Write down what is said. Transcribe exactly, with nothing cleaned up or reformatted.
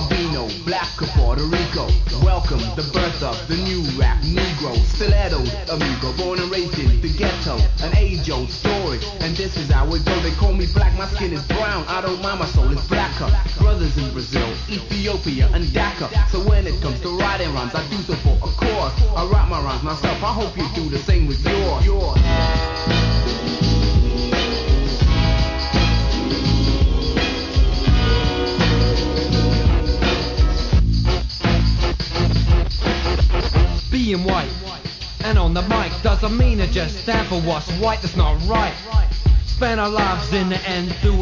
albino, black of Puerto Rico. Welcome, the birth of the new rap Negro. Stilettos, amigo, born and raised in the ghetto. An age-old story, and this is how it go. They call me black, my skin is brown. I don't mind, my soul is blacker. Brothers in Brazil, Ethiopia, and Dhaka. So when it comes to writing rhymes, I do so for a cause. I write my rhymes myself, I hope you do the same with yours. yours. Being white and on the mic doesn't mean it just stand for what's white, that's not right. Spend our lives in the end doing